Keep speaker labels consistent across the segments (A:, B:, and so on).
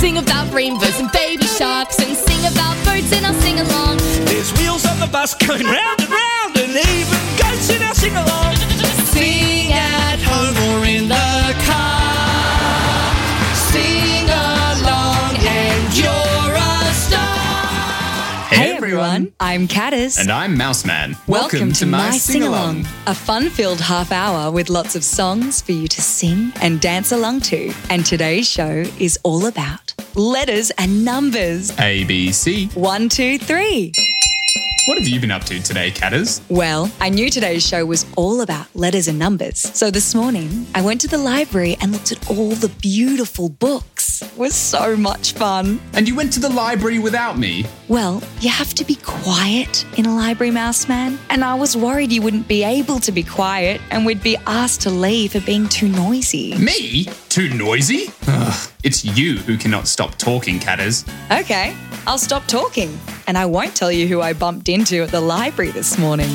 A: Sing about rainbows and baby sharks, and sing about birds in our sing-along.
B: There's wheels on the bus going round and round, and even goats in our sing-along.
A: Sing at home or in the car. Sing along and you're a star.
C: Hey everyone, I'm Caddis.
D: And I'm Mouseman.
C: Welcome to My Sing-Along, a fun-filled half hour with lots of songs for you to sing and dance along to. And today's show is all about letters and numbers.
D: ABC.
C: 1, 2, 3.
D: What have you been up to today, Caddis?
C: Well, I knew today's show was all about letters and numbers. So this morning, I went to the library and looked at all the beautiful books. It was so much fun.
D: And you went to the library without me?
C: Well, you have to be quiet in a library, Mouseman. And I was worried you wouldn't be able to be quiet and we'd be asked to leave for being too noisy.
D: Me? Too noisy? Ugh, it's you who cannot stop talking, Caddis.
C: Okay, I'll stop talking. And I won't tell you who I bumped into at the library this morning.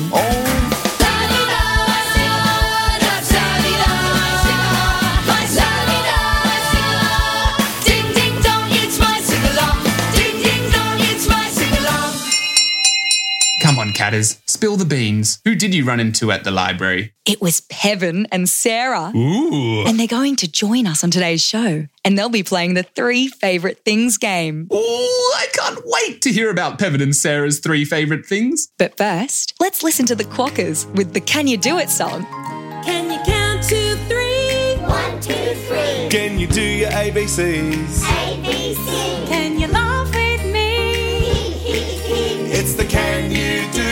D: Come on, Caddis, spill the beans. Who did you run into at the library?
C: It was Pevin and Sarah.
D: Ooh.
C: And they're going to join us on today's show. And they'll be playing the 3 Favourite Things game.
D: Oh, I can't wait to hear about Pevin and Sarah's 3 favourite things.
C: But first, let's listen to the Quackers with the Can You Do It song.
E: Can you count to 3?
F: 1, 2, 3.
B: Can you do your ABCs?
F: ABC.
E: Can you laugh with me?
B: It's the Can You Do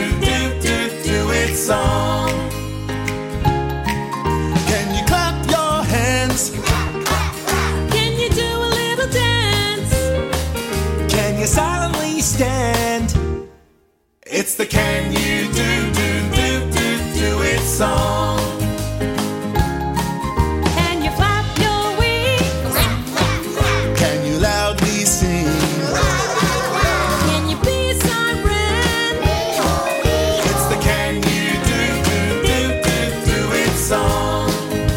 B: It song. Can you clap your hands?
E: Can you do a little dance?
B: Can you silently stand? It's the Can You Do It song.
E: Can you flap your wings?
B: Can you loudly sing?
E: Can you be a siren?
B: It's the Can You Do It song.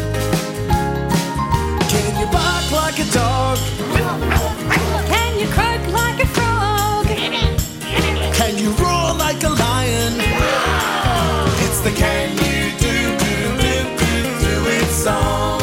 B: Can you bark like a dog?
E: Can you croak like a frog?
B: Can you roar like a lion? It's the Can You Do It song.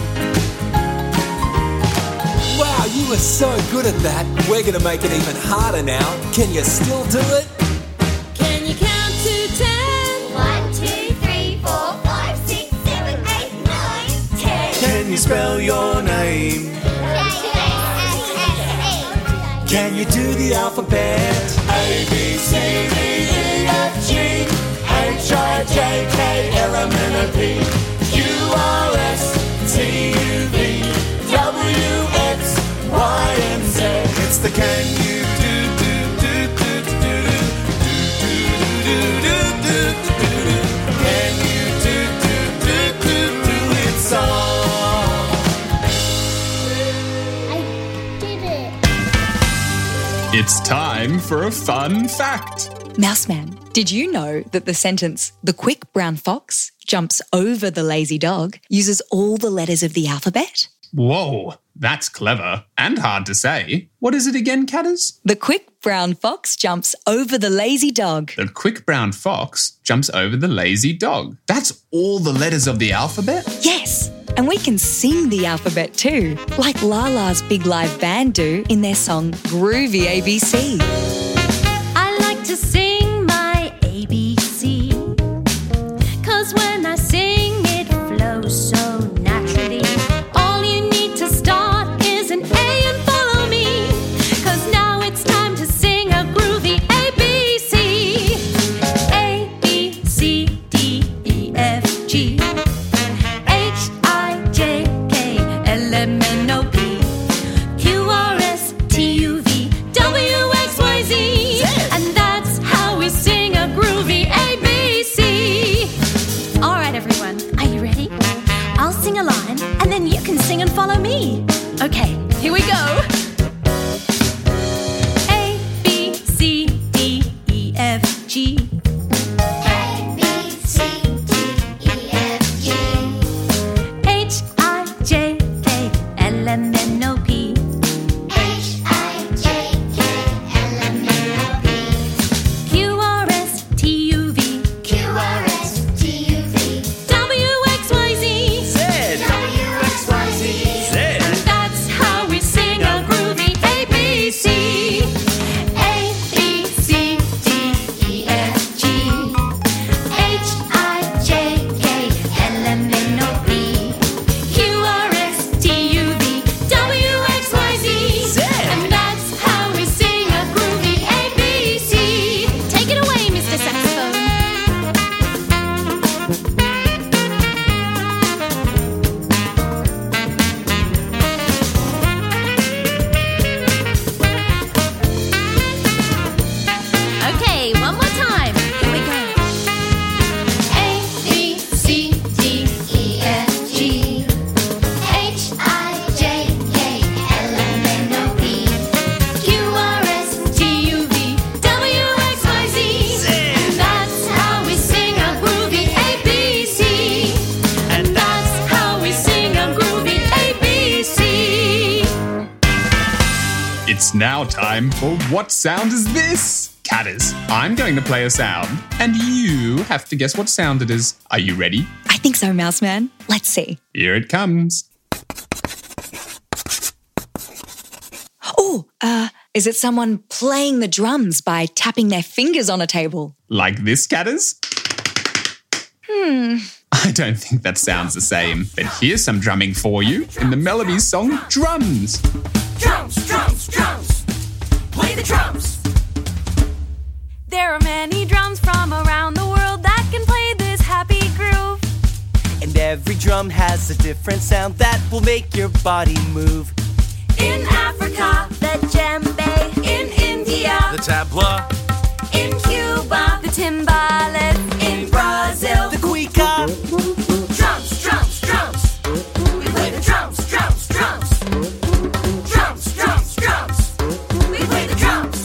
G: Wow, you were so good at that. We're going to make it even harder now. Can you still do it?
E: Can you count to 10?
F: 1, 2, 3, 4, 5, 6, 7, 8, 9, 10.
B: Can you spell your name?
F: J-A-S-S-E.
B: Can you do the alphabet? A, B, C, D, E, F, G, H, I, J, K, L, M, N, O, P, Q, R, S, T, U, V, W, X, Y, and Z. It's the Can You Can You Do It song.
F: I did it.
D: It's time for a fun fact.
C: Mouseman, did you know that the sentence, the quick brown fox jumps over the lazy dog, uses all the letters of the alphabet?
D: Whoa, that's clever and hard to say. What is it again, Caddis?
C: The quick brown fox jumps over the lazy dog.
D: The quick brown fox jumps over the lazy dog. That's all the letters of the alphabet?
C: Yes, and we can sing the alphabet too, like Lala's Big Live Band do in their song Groovy ABC.
E: I like to sing my ABC, 'cause when I sing it flows so naturally. All you need to start is an A and follow me, 'cause now it's time to sing a groovy ABC. A, B, C, D, E, F, G, H, I, J, K, L, M, N, O, P, Q, R, S, T, U, V, W, X, Y, Z.
D: Now time for What Sound Is This? Caddis, I'm going to play a sound, and you have to guess what sound it is. Are you ready?
C: I think so, Mouseman. Let's see.
D: Here it comes.
C: Oh, is it someone playing the drums by tapping their fingers on a table?
D: Like this, Caddis? I don't think that sounds the same, but here's some drumming for you in the Melody song Drums.
B: Drums, drums, drums. Play the drums.
E: There are many drums from around the world that can play this happy groove.
H: And every drum has a different sound that will make your body move.
E: In Africa, the djembe. In India,
H: The tabla,
E: in Cuba, the timbales. In Brazil,
H: the cuica.
B: Drums, drums, drums. We play the drums, drums, drums. Drums, drums, drums. We play the drums.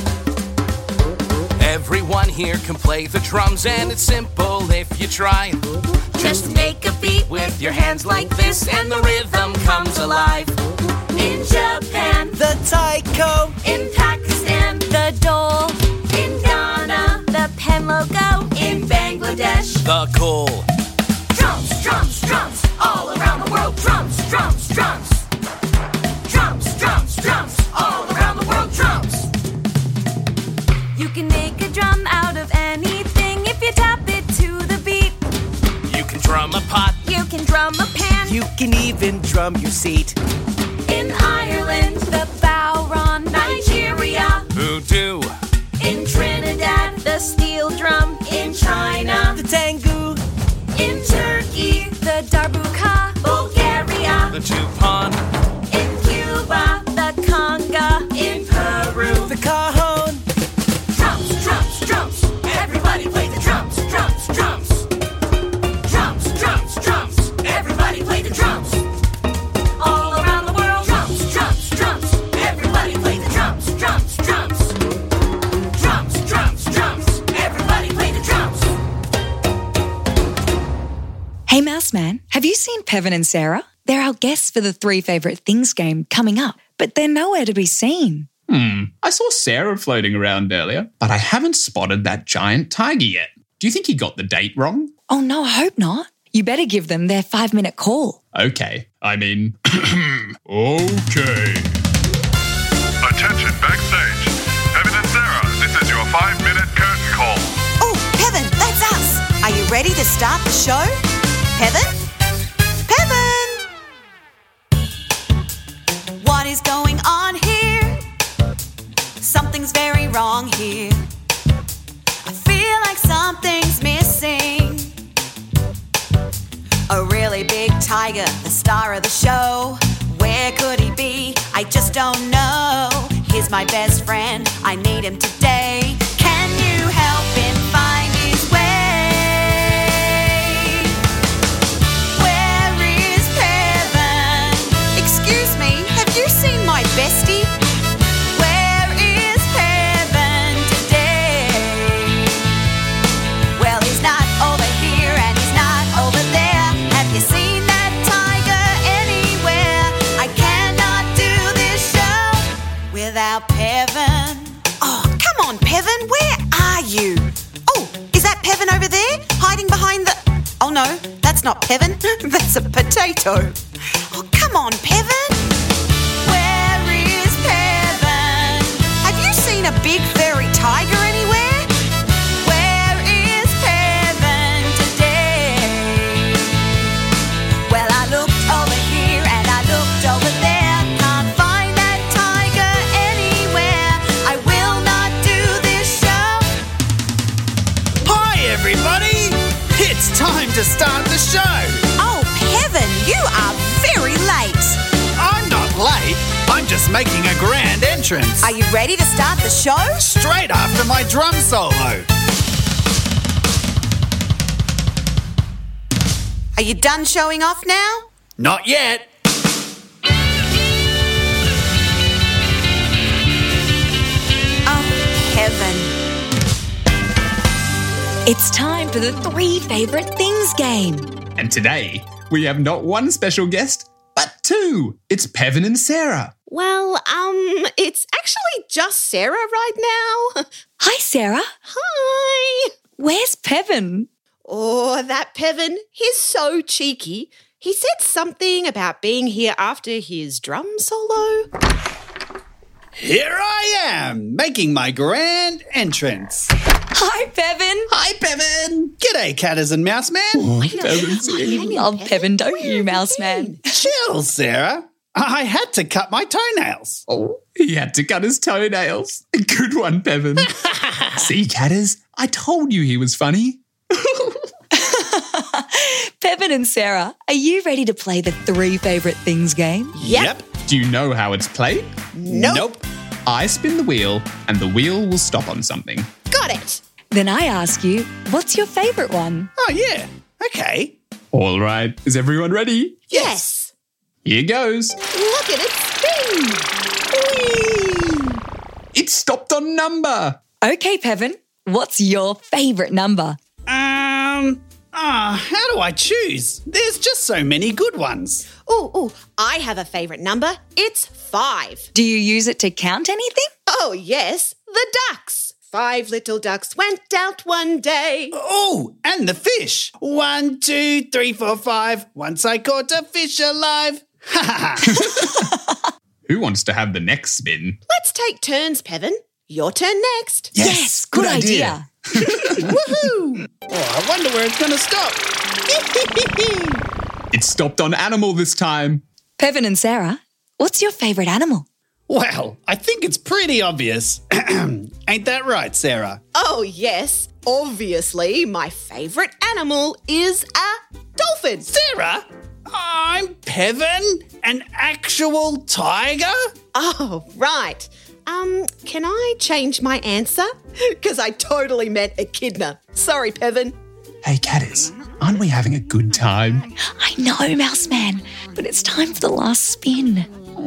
H: Everyone here can play the drums, and it's simple if you try.
E: just make a beat
H: With your hands like this, and the rhythm comes alive.
E: in Japan,
H: The taiko,
E: in Pakistan, the dole, in Ghana, the pen logo, in Bangladesh.
H: the cool.
B: Drums, drums, drums. All around the world. Drums, drums, drums. Drums, drums, drums. All around the world. Drums.
E: You can make a drum out of anything if you tap it to the beat.
H: You can drum a pot,
E: You can drum a pan.
H: you can even drum your seat.
E: In Ireland, the bowron, Nigeria,
H: Voodoo,
E: in Trinidad, the steel drum, in China,
H: the tango,
E: in Turkey, the darbuka, Bulgaria,
H: the tupan,
E: in Cuba, the conga, in Peru.
H: the cajon.
B: Drums, drums, drums. Everybody play the drums, drums, drums. Drums, drums, drums. Everybody play the drums.
E: All around the world,
B: Drums, drums, drums. Everybody play the drums, drums, drums. Drums, drums, drums. Everybody play the drums.
C: Hey, Mouseman, have you seen Pevin and Sarah? They're our guests for the 3 Favourite Things game coming up, but they're nowhere to be seen.
D: I saw Sarah floating around earlier, but I haven't spotted that giant tiger yet. Do you think he got the date wrong?
C: Oh no, I hope not. You better give them their 5-minute call.
D: Okay, I mean, okay.
I: Attention backstage. Pevin and Sarah, this is your 5-minute curtain call.
J: Oh, Pevin, that's us. Are you ready to start the show? Pevin? Pevin! What is going on here? Something's very wrong here. I feel like something's missing. A really big tiger, the star of the show. Where could he be? I just don't know. He's my best friend. I need him today. Can you help him find his way? Where is Pevin? Excuse me, have you seen my bestie? Where is Pevin today? Well, he's not over here and he's not over there. Have you seen that tiger anywhere? I cannot do this show without Pevin. Oh, come on, Pevin, where are you? Oh, is that Pevin over there, hiding behind the... Oh no, that's not Pevin, that's a potato. Oh, come on, Pevin. Where is Pevin? Have you seen a big furry tiger anywhere? Where is Pevin today? Well, I looked over here and I looked over there. Can't find that tiger anywhere. I will not do this show.
K: Hi, everybody! It's time to start the show.
J: Oh, Pevin, you are very late.
K: I'm not late. I'm just making a grand entrance.
J: Are you ready to start the show?
K: Straight after my drum solo.
J: Are you done showing off now?
K: Not yet.
J: Oh, Pevin.
C: It's time for the 3 Favourite Things game.
D: And today, we have not one special guest, but 2. It's Pevin and Sarah.
L: Well, it's actually just Sarah right now.
C: Hi, Sarah.
L: Hi.
C: Where's Pevin?
L: Oh, that Pevin, he's so cheeky. He said something about being here after his drum solo.
K: Here I am, making my grand entrance.
C: Hi, Pevin.
K: Hi, Pevin. G'day, Catters and Mouseman.
C: You love Pevin, don't you, Mouseman?
K: Chill, Sarah. I had to cut my toenails.
D: Oh, he had to cut his toenails. Good one, Pevin. See, Catters, I told you he was funny.
C: Pevin and Sarah, are you ready to play the 3 favourite things game?
K: Yep.
D: Do you know how it's played?
K: Nope.
D: I spin the wheel and the wheel will stop on something.
L: Got it.
C: Then I ask you, what's your favourite one?
K: Oh, yeah. Okay.
D: All right, is everyone ready?
L: Yes.
D: Here goes.
L: Look at it spin. Whee!
D: It stopped on number.
C: Okay, Pevin, what's your favourite number?
K: How do I choose? There's just so many good ones.
L: Oh, I have a favourite number. It's 5.
C: Do you use it to count anything?
L: Oh, yes, the ducks. 5 little ducks went out one day.
K: Oh, and the fish. 1, 2, 3, 4, 5. Once I caught a fish alive. Ha ha ha.
D: Who wants to have the next spin?
L: Let's take turns, Pevin. Your turn next.
C: Yes, good idea.
K: Woohoo! Oh, I wonder where it's going to stop.
D: It stopped on animal this time.
C: Pevin and Sarah, what's your favourite animal?
K: Well, I think it's pretty obvious. Ain't that right, Sarah?
L: Oh, yes. Obviously, my favourite animal is a dolphin.
K: Sarah? I'm Pevin, an actual tiger?
L: Oh, right. Can I change my answer? Because I totally meant echidna. Sorry, Pevin.
D: Hey, Catters, aren't we having a good time?
C: I know, Mouseman, but it's time for the last spin.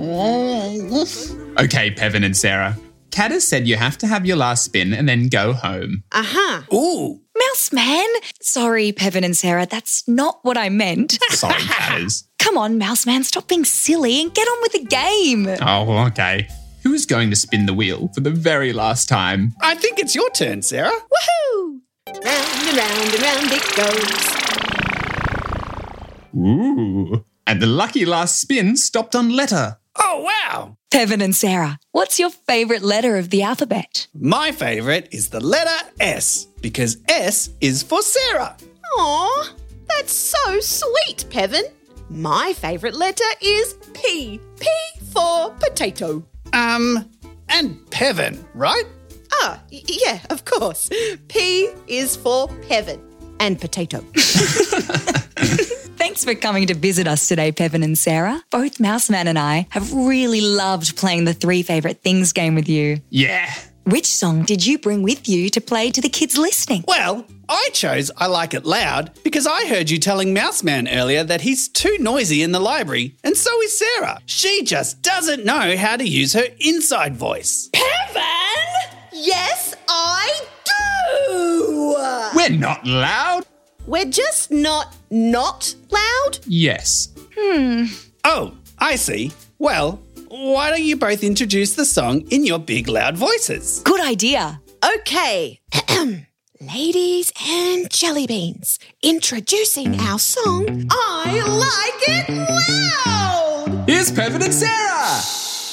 D: Okay, Pevin and Sarah. Catters said you have to have your last spin and then go home.
L: Uh-huh.
K: Ooh.
C: Mouseman! Sorry, Pevin and Sarah, that's not what I meant.
D: Sorry, Catters.
C: Come on, Mouseman, stop being silly and get on with the game.
D: Oh, okay. Who is going to spin the wheel for the very last time?
K: I think it's your turn, Sarah.
L: Woohoo! Round and round and round it goes.
D: Ooh. And the lucky last spin stopped on letter.
K: Oh, wow.
C: Pevin and Sarah, what's your favourite letter of the alphabet?
K: My favourite is the letter S, because S is for Sarah.
L: Aw, that's so sweet, Pevin. My favourite letter is P. P for potato.
K: And Pevin, right?
L: Yeah, of course. P is for Pevin and potato.
C: Thanks for coming to visit us today, Pevin and Sarah. Both Mouseman and I have really loved playing the 3 favourite things game with you.
D: Yeah.
C: Which song did you bring with you to play to the kids listening?
K: Well, I chose I Like It Loud because I heard you telling Mouseman earlier that he's too noisy in the library, and so is Sarah. She just doesn't know how to use her inside voice.
L: Pevin? Yes, I do!
D: We're not loud.
L: We're just not loud?
D: Yes.
K: Oh, I see. Well, why don't you both introduce the song in your big loud voices?
C: Good idea.
L: Okay. Ladies and jelly beans, introducing our song, I Like It Loud!
D: Here's Pevin and Sarah.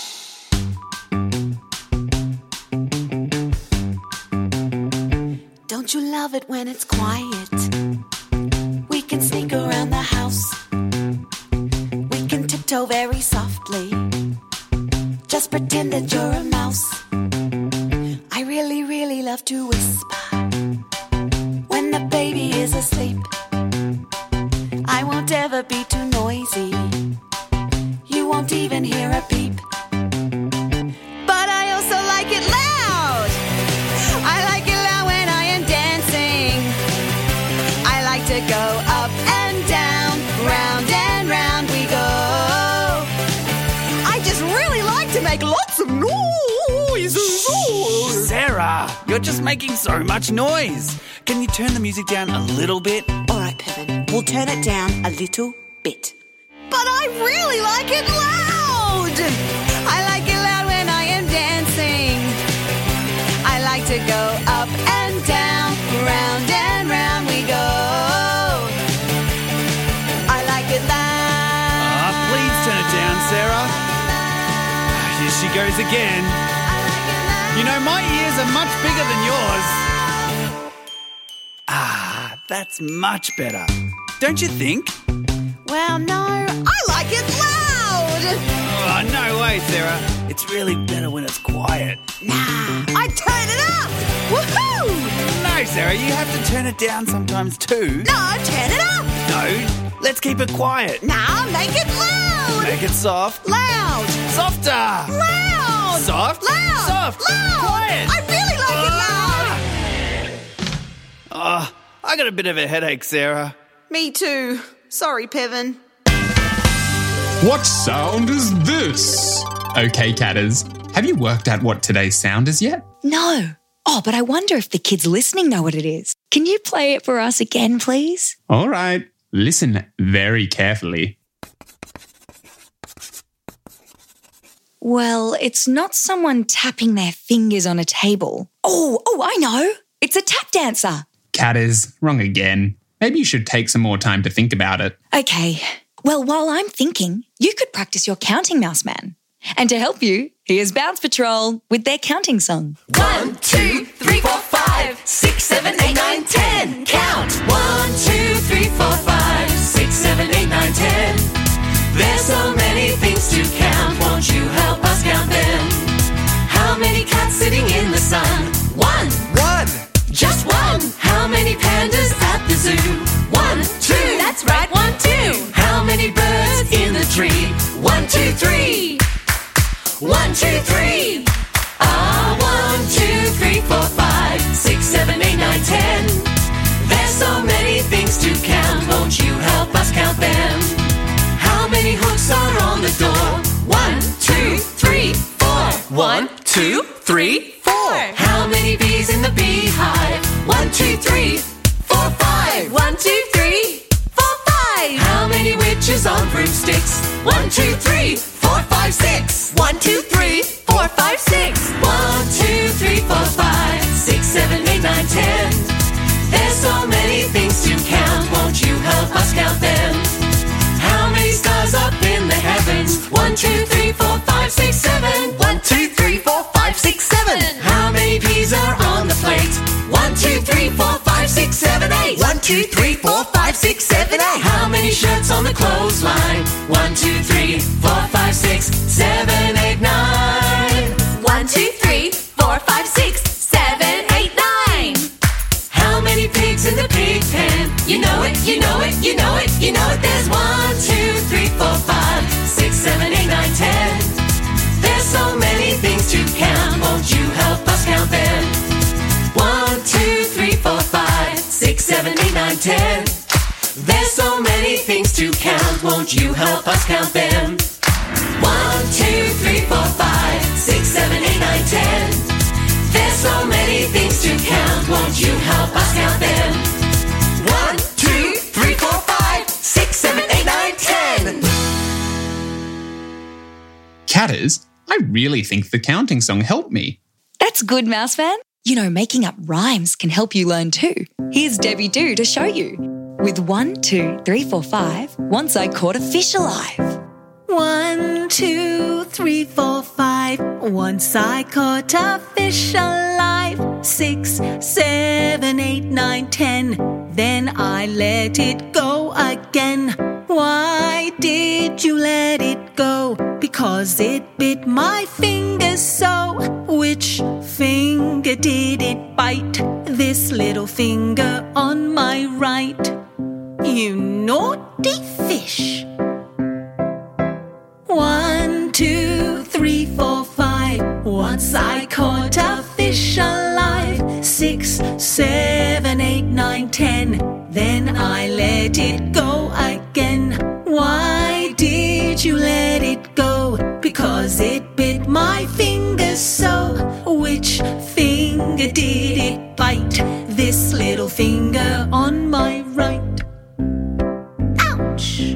J: Don't you love it when it's quiet? We can sneak around the house. We can tiptoe very softly. Just pretend that you're a mouse. I really, really love to whisper when the baby is asleep. I won't ever be too noisy. You won't even hear a peep. But I also like it loud. I like it loud when I am dancing. I like to go up and down, round and round we go. I just really like to make lots of noises.
K: Sarah, you're just making so much noise. Can you turn the music down a little bit?
J: All right, Pevin, we'll turn it down a little bit. But I really like it loud. I go up and down, round and round we go. I like it loud.
K: Please turn it down, Sarah. Here she goes again. You know, my ears are much bigger than yours. That's much better. Don't you think?
J: Well, no, I like it loud.
K: Oh, no way, Sarah. It's really better when it's quiet.
J: I turn it up. Woohoo!
K: No, Sarah, you have to turn it down sometimes too.
J: No, turn it up.
K: No, let's keep it quiet.
J: Now make it loud.
K: Make it soft.
J: Loud.
K: Softer.
J: Loud.
K: Soft.
J: Loud.
K: Soft.
J: Loud.
K: Quiet.
J: I really like it loud.
K: I got a bit of a headache, Sarah.
L: Me too. Sorry, Pevin.
D: What sound is this? Okay, Catters, have you worked out what today's sound is yet?
C: No. Oh, but I wonder if the kids listening know what it is. Can you play it for us again, please?
D: All right, listen very carefully.
C: Well, it's not someone tapping their fingers on a table. Oh, I know. It's a tap dancer.
D: Catters, wrong again. Maybe you should take some more time to think about it.
C: Okay. Well, while I'm thinking, you could practice your counting, Mouseman. And to help you, here's Bounce Patrol with their counting song.
B: 1, 2, 3, 4, 5, 6, 7, 8, 9, 10. Count. 1, 2, 3, 4, 5, 6, 7, 8, 9, 10. There's so many things to count. Won't you help us count them? How many cats sitting in the sun? 1. Just 1. How many pandas at the zoo? 1, 2.
A: That's right, 1, 2.
B: How many birds in the tree? 1, 2, 3. 1, 2, 3. 1, 2, 3, 4, 5, 6, 7, 8, 9, 10. There's so many things to count. Won't you help us count them? How many hooks are on the door? 1, 2, 3, 4. 1, 2, 3, 4. How many bees in the beehive? 1, 2, 3, 4, 5.
A: 1, 2, 3, 4, 5.
B: How many witches on broomsticks? 1, 2, 3, 4, 5, 6.
A: 1, 2, 3, 4, 5, 6.
B: 1, 2, 3, 4, 5, 6, 7, 8, 9, 10. There's so many things to count. Won't you help us count them? How many stars up in the heavens? 1, 2, 3, 4, 5, 6, 7. 1, 2, 3, 4, 5, 6, 7. How many peas are on the plate? 1, 2, 3, 4, 5, 6, 7, 8. 1, 2, 3, 4, 5, 6, 7, 8. How many shirts on the clothesline? 1, 2, 3, 4, 5, 6, 7, 8, 9.
A: 1, 2, 3, 4, 5, 6, 7, 8, 9.
B: How many pigs in the pig pen? You know it, you know it, you know it, you know it. There's 1, 2, 3, 4, 5, 6, 7, 8, 9, 10. There's so many things to count. Won't you help us count them? 1, 2, 3, 4, 5, 6, 7, 8, 9, 10. There's so many things to count. Won't you help us count them? 1, 2, 3, 4, 5, 6, 7, 8, 9, 10. There's so many things to count. Won't you help us count them? 1, 2, 3, 4, 5, 6, 7, 8, 9, 10.
D: Catters, I really think the counting song helped me.
C: That's good, Mouseman. You know, making up rhymes can help you learn too. Here's Debbie Doo to show you. With 1, 2, 3, 4, 5, once I caught a fish alive.
M: 1, 2, 3, 4, 5. Once I caught a fish alive. 6, 7, 8, 9, 10. Then I let it go again. Why did you let it go? Because it bit my finger so. Which finger did it bite? This little finger on my right. You naughty fish. 1, 2, 3, 4, 5. Once I caught a fish alive. 6, 7, 8, 9, 10. Then I let it go again. Why did you let it go? Because it bit my finger so. Which finger did it bite? This little finger on my right. Ouch!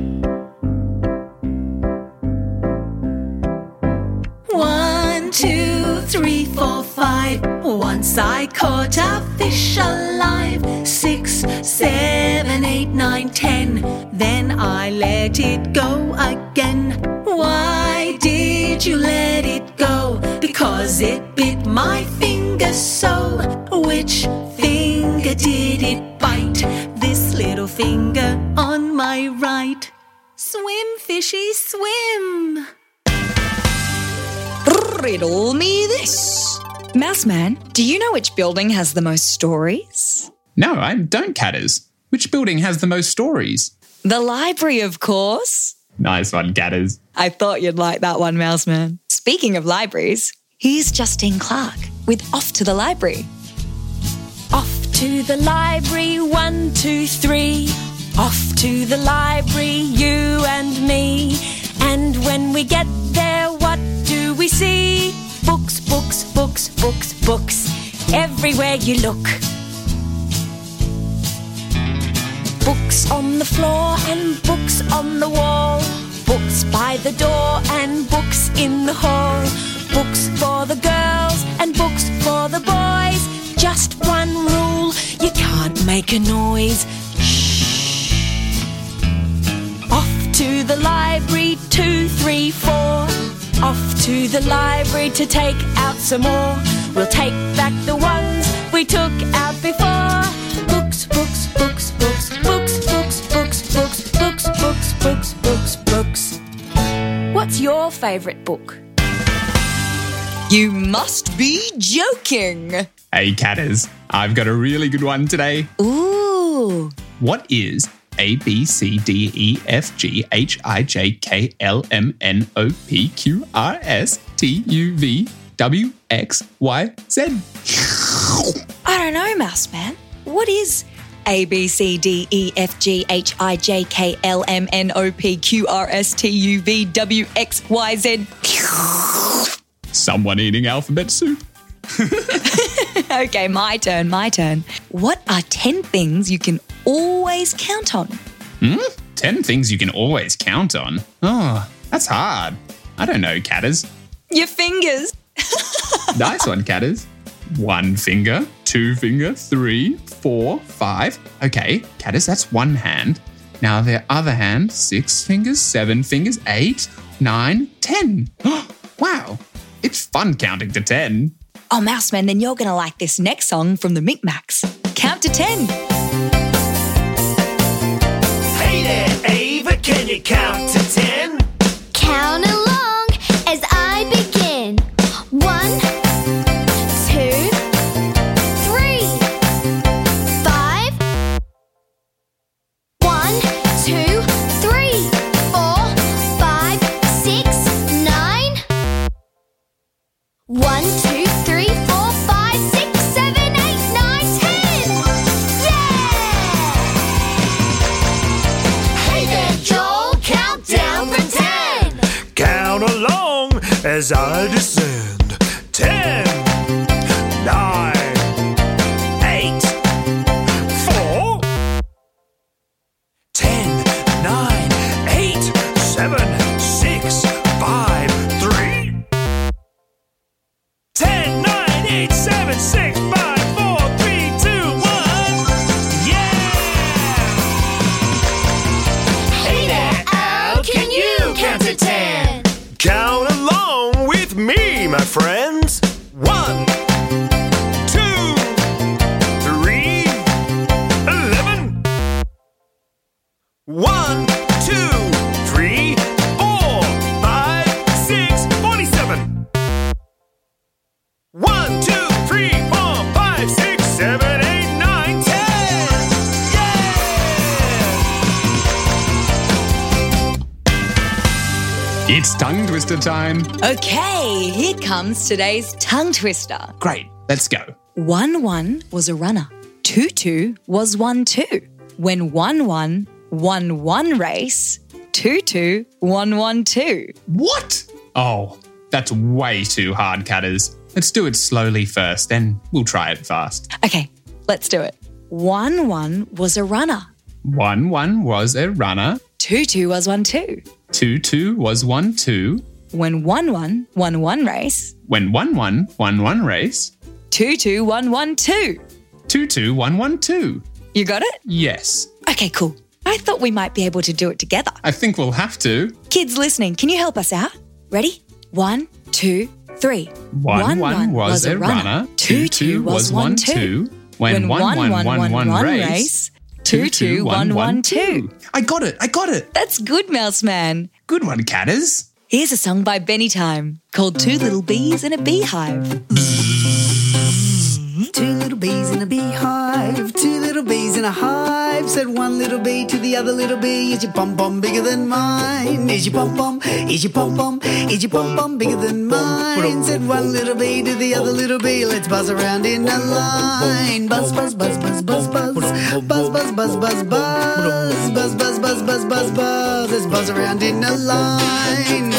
M: 1, 2, 3, 4, 5. Once Once I caught a fish alive. 6, 7, 8, 9, 10. Then I let it go again. Why did you let it go? Because it bit my finger so. Which finger did it bite? This little finger on my right. Swim, fishy, swim.
C: Riddle me this. Mouseman, do you know which building has the most stories?
D: No, I don't, Catters. Which building has the most stories?
C: The library, of course.
D: Nice one, Catters.
C: I thought you'd like that one, Mouseman. Speaking of libraries, here's Justine Clark with Off to the Library.
E: Off to the library, 1, 2, 3. Off to the library, you and me. And when we get there, what do we see? Books, books, books, books, books. Everywhere you look. Books on the floor and books on the wall. Books by the door and books in the hall. Books for the girls and books for the boys. Just one rule, you can't make a noise. Shh. Off to the library, 2, 3, 4. Off to the library to take out some more. We'll take back the ones we took out before. Books, books, books, books, books, books, books, books, books, books, books, books, books. What's your favourite book?
C: You must be joking.
D: Hey, Catters. I've got a really good one today.
C: Ooh.
D: What is A, B, C, D, E, F, G, H, I, J, K, L, M, N, O, P, Q, R, S, T, U, V, W, X, Y, Z?
C: I don't know, Mouseman. What is A, B, C, D, E, F, G, H, I, J, K, L, M, N, O, P, Q, R, S, T, U, V, W, X, Y, Z?
D: Someone eating alphabet soup.
C: Okay, my turn. What are 10 things you can always count on?
D: 10 things you can always count on? Oh, that's hard. I don't know, Catters.
C: Your fingers.
D: Nice one, Catters. 1 finger, 2 finger, 3, 4, 5. Okay, Catters, that's one hand. Now their other hand, 6 fingers, 7 fingers, 8, 9, 10. Wow, it's fun counting to 10.
C: Oh, Mouseman, then you're going to like this next song from the Micmacs. Count to 10.
B: Hey there, Ava, can you count to 10?
F: Count along as I begin. 1, 2, 3, 5. 1, 2, 3, 4, 5, 6, 9. 1, 2, 3, 4, 5, 6, 7, 8, 9, 10. Yeah! Hey there, Joel, count down from 10.
B: Count along as I descend. 10, 9, 8, 4. 10, 9, 8, 7, 6, 5, 3. 10, 9, 8, 7, 6, 5, 4, 3, 2, 1. Yeah! Hey there, Al, can you count to 10? Count along with me, my friends. 1, 2, 3, 11. 1, 2, 3, 4, 5, 6, 47. 1, 2, 3, 4, 5, 6, 7, 8, 9, 10. Yeah!
D: It's tongue twister time.
C: Okay, here comes today's tongue twister.
D: Great, let's go.
C: 1, 1 was a runner. 2, 2 was 1, 2. When 1, 1 won one race, 2, 2 won 1, 2.
D: What? Oh, that's way too hard, Catters. Let's do it slowly first, then we'll try it fast.
C: Okay, let's do it. 1, 1 was a runner.
D: 1, 1 was a runner.
C: 2, 2 was 1, 2.
D: 2, 2 was 1, 2.
C: When 1, 1 won one race,
D: When 1, 1 won one race,
C: 22112.
D: 22112.
C: You got it?
D: Yes.
C: Okay, cool. I thought we might be able to do it together.
D: I think we'll have to.
C: Kids listening, can you help us out? Ready? 1, 2, 3.
D: 1 was a runner. 2 was 1 2. When 1 race. 2 1 2. I got it.
C: That's good, Mouse Man.
D: Good one, Catters.
C: Here's a song by Benny Time called Two Little Bees in a Beehive.
N: 2 little bees in a beehive, 2 little bees in a hive. Said one little bee to the other little bee, is your pom-pom bigger than mine? Is your pom-pom, is your pom-pom, is your pom-pom bigger than mine? Said one little bee to the other little bee, let's buzz around in a line. Buzz, buzz, buzz, buzz, buzz, buzz. Buzz, buzz, buzz, buzz, buzz. Buzz, buzz, buzz, buzz, buzz, buzz. Let's buzz around in a line.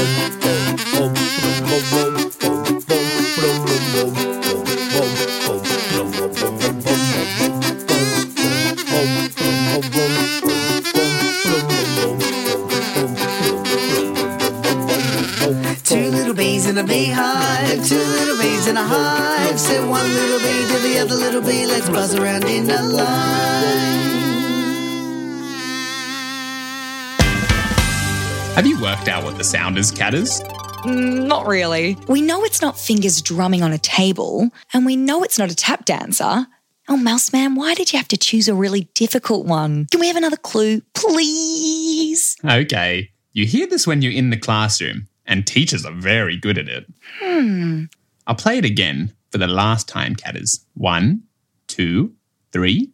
N: 2 little bees in a beehive, 2 little bees in a hive. Said one little bee to the other little bee, let's buzz around in a line.
D: Have you worked out what the sound is, Catters?
C: Not really. We know it's not fingers drumming on a table, and we know it's not a tap dancer. Oh, Mouse Man, why did you have to choose a really difficult one? Can we have another clue, please?
D: Okay. You hear this when you're in the classroom, and teachers are very good at it. I'll play it again for the last time, Catters. 1, 2, 3.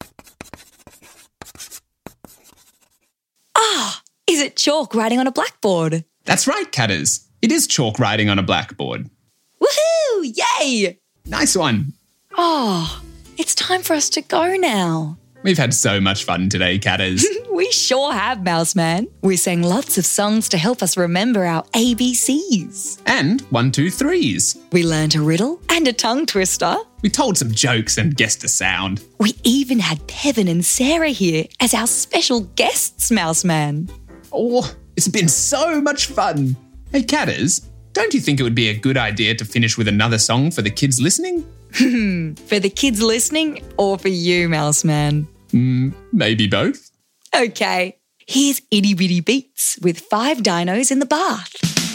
C: Ah, is it chalk writing on a blackboard?
D: That's right, Catters. It is chalk writing on a blackboard.
C: Woohoo! Yay!
D: Nice one.
C: Oh, it's time for us to go now.
D: We've had so much fun today, Catters.
C: We sure have, Mouse Man. We sang lots of songs to help us remember our ABCs.
D: And 1, 2, 3s.
C: We learned a riddle and a tongue twister.
D: We told some jokes and guessed a sound.
C: We even had Pevin and Sarah here as our special guests, Mouse Man.
D: Oh, it's been so much fun. Hey, Catters, don't you think it would be a good idea to finish with another song for the kids listening?
C: For the kids listening or for you, Mouse Man?
D: Maybe both.
C: Okay, here's Itty Bitty Beats with 5 dinos in the bath.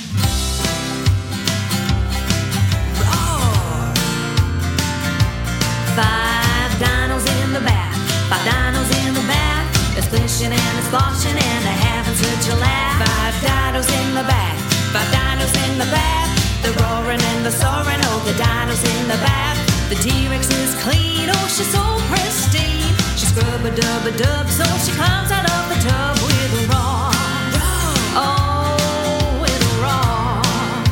E: 5 dinos in the bath, 5 dinos in the bath. They're splishing and they're splashing and they're having such a laugh. 5 dinos in the bath, 5 dinos in the bath. They're roaring and they're soaring, oh the dinos in the bath. The T-Rex is clean, oh she's so pristine. She scrub-a-dub-a-dub, so she comes out of the tub with a roar. Oh, with a roar.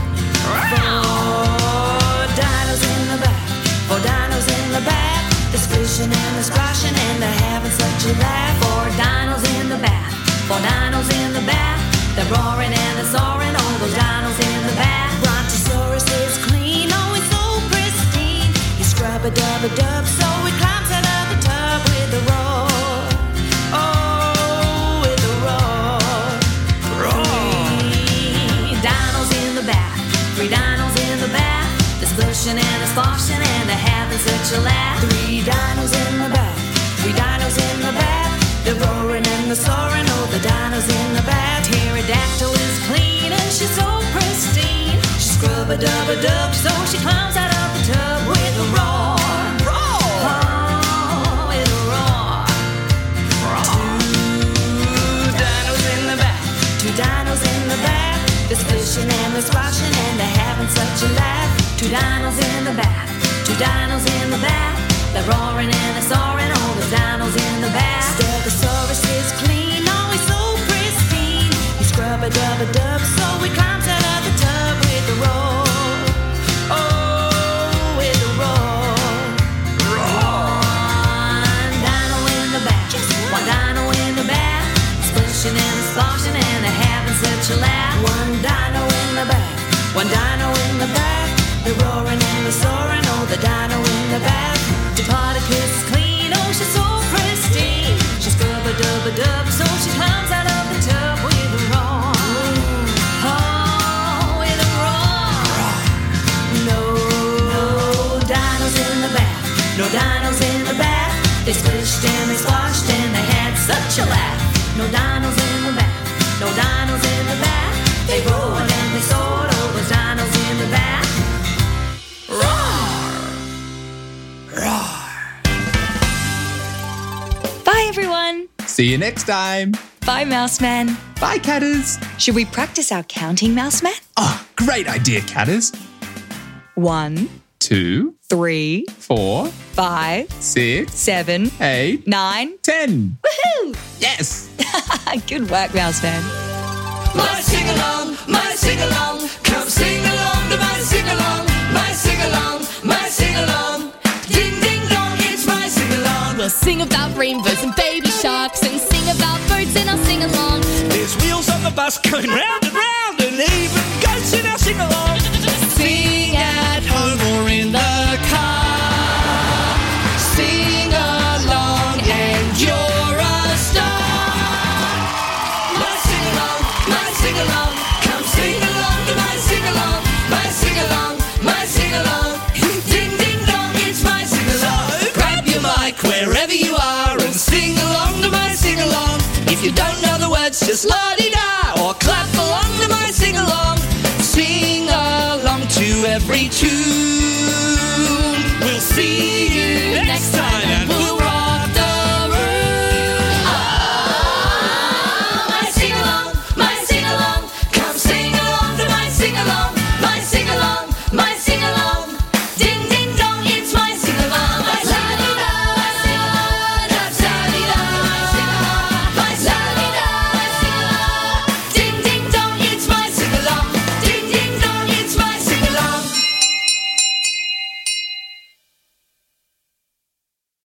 E: 4 dinos in the bath, 4 dinos in the bath. They're splishing and they're splashing and they're having such a laugh. 4 dinos in the bath, 4 dinos in the bath. They're roaring and they're soaring, all those dinos in the bath. Brontosaurus is clean, oh he's so pristine. He scrub-a-dub-a-dub, so he climbs out of the tub with a roar. Oh, with a roar. 3 dinos in the bath, 3 dinos in the bath. They're splishing and they're splashing and they're having such a laugh. 3 dinos in the bath, 3 dinos in the bath. They're roaring and they're soaring, oh the dinos in the bath. Pterodactyl is clean and she's so pristine. She scrub-a-dub-a-dub, so she climbs out of the tub with a roar. Oh, with a roar. 2 dinos in the bath, 2 dinos in the bath. They're splishing and they're splashing and they're having such a laugh. 2 dinos in the bath, 2 dinos in the bath. They're roaring and they're soaring, all the dinos in the bath. Stegosaurus is clean, oh he's so pristine. He scrub-a-dub-a-dub, so he climbs out of the tub with a roar. Oh, with a roar. 1 dino in the bath, 1 dino in the bath. Splishing and splashing and they're having such a laugh. 1 dino in the bath, 1 dino in the bath. They're roaring and they're soaring, oh the dino in the bath. Diplodocus is clean, oh she's so pristine. She scrub-a-dub-a-dub, so she climbs out of the tub with a roar. Oh,
M: dinos in the bath. They splished and they splashed and they had such a laugh. No dinos in the bath. No dinos in the bath. They roared and they soared. Oh, those dinos in the bath. Roar!
C: Bye, everyone.
D: See you next time.
C: Bye, Mouseman.
D: Bye, Catters.
C: Should we practice our counting, Mouseman?
D: Oh, great idea, Catters.
C: 1,
D: 2,
C: 3,
D: 4,
C: 5,
D: 6,
C: 7,
D: 8,
C: 9,
D: 10.
C: Woohoo!
D: Yes.
C: Good work, Mouseman.
B: My sing-along, my sing-along. Come sing along to my sing-along. My sing-along, my sing-along. Ding, ding, dong, it's my sing-along.
A: We'll sing about rainbows and baby sharks and sing about birds in our sing-along.
B: There's wheels on the bus going round and round, and even goats in our sing-along. Sing at home or in the car. Sing along and you're a star. My sing-along, my sing-along. Come sing along to my sing-along. My sing-along, my sing-along. Ding, ding, dong, it's my sing-along. So grab your mic wherever you are and sing along to my sing-along. If you don't know the words, just la-di-da or clap along to my sing-along. Sing along to every tune. We'll see you next time.